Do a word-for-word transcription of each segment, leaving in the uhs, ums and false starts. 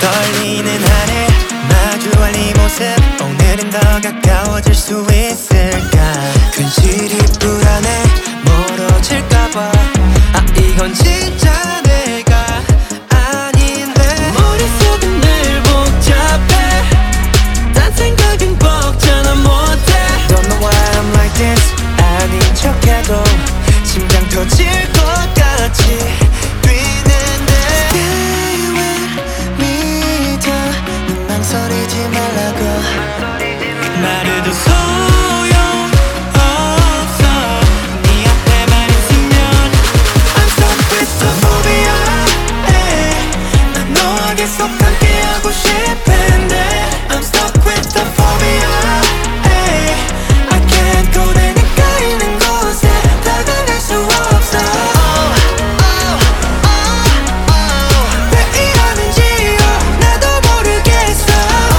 떨리는 하늘 마주할 네 모습 오늘은 더 가까워질 수 있을까 근실이 불안해 멀어질까봐 아 이건 진짜 내가 아닌데 머릿속은 늘 복잡해 딴 생각은 벅차나 못해 Don't know why I'm like this 아닌 척해도 심장 터질 것 같이 뛰는데 Stay with me 더 넌 망설이지 말라고 말해도 소용없어 네 앞에만 있으면 I'm stuck with the phobia 난 너와 계속 함께하고 싶은데 I'm stuck with the phobia I can't go 내 네가 있는 곳에 다가갈 수 없어 왜 이러는지요 나도 모르겠어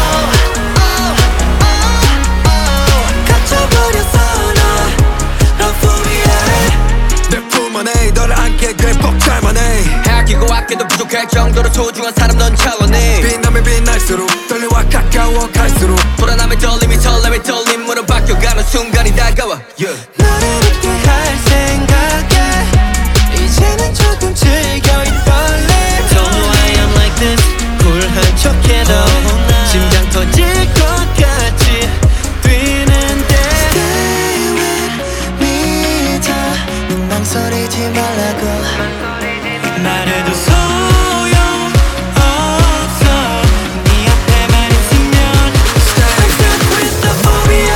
갇혀버렸어 너 love phobia 내 품 안에 너를 안게 돼 벅찰만해 아끼고 아껴도 부족할 정도로 소중한 사람 넌 찬란해 빛나면 빛날수록 떨려와 가까워 갈수록 불안함에 떨림이 설렘에 떨림으로 바뀌어가는 순간이 다가와 yeah. 너를 잊게 할 생각에 이제는 조금 즐겨 이 떨림 Don't know why I'm like this 쿨한 척해도 심장 터질 것 같이 뛰는데 Stay with me 더넌 망설이지 말라고 말해도 소용없어 네 앞에만 있으면 I'm stuck with the phobia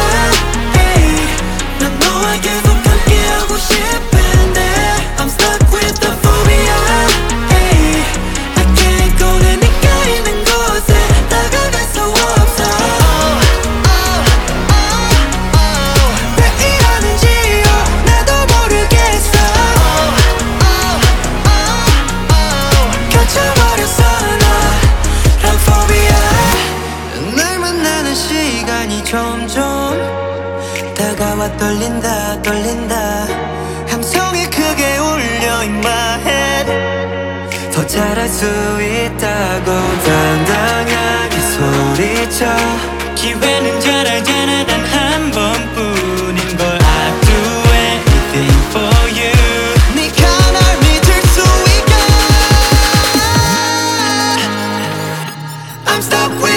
난 너와 계속 함께하고 싶은데 I'm stuck with the phobia I can't go 내 네가 있는 곳에 다가갈 수 없어 왜 이러는지요 나도 모르겠어 갇혀버렸어 너 love phobia 날 만나는 시간이 점점 다가와 떨린다 떨린다 함성이 크게 울려 in my head 더 잘할 수 있다고 당당하게 소리쳐 기회는 잘 알잖아 단 한 번뿐인 걸 I do anything for you 네가 날 믿을 수 있게 I'm stuck with